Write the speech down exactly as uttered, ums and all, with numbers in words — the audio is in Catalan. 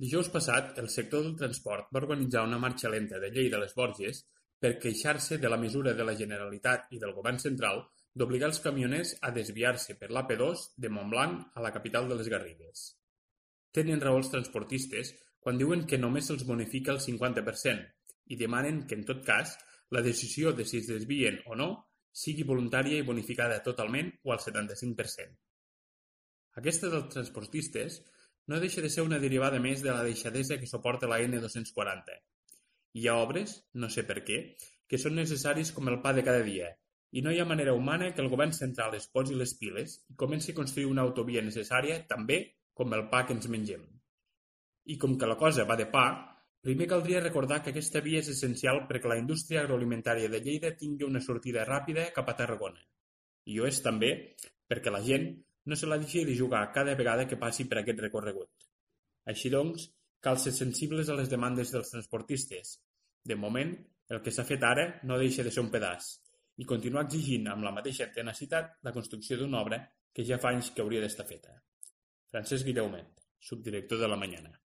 Dijous passat, el sector del transport va organitzar una marxa lenta de Lleida a les Borges per queixar-se de la mesura de la Generalitat i del Govern central d'obligar els camioners a desviar-se per l'A P dos de Montblanc a la capital de les Garrigues. Tenen raó els transportistes quan diuen que només se'ls bonifica el cinquanta per cent i demanen que, en tot cas, la decisió de si es desvien o no sigui voluntària i bonificada totalment o al setanta-cinc per cent. Aquesta dels transportistes no deixa de ser una derivada més de la deixadesa que suporta la ene dos-cents quaranta. Hi ha obres, no sé per què, que són necessaris com el pa de cada dia, i no hi ha manera humana que el govern central es posi les piles i comenci a construir una autovia necessària també com el pa que ens mengem. I com que la cosa va de pa, primer caldria recordar que aquesta via és essencial perquè la indústria agroalimentària de Lleida tingui una sortida ràpida cap a Tarragona. I ho és també perquè la gent no se la deixi de jugar cada vegada que passi per aquest recorregut. Així doncs, cal ser sensibles a les demandes dels transportistes. De moment, el que s'ha fet ara no deixa de ser un pedaç i continuar exigint amb la mateixa tenacitat la construcció d'una obra que ja fa anys que hauria d'estar feta. Francesc Guillaumet, subdirector de La Mañana.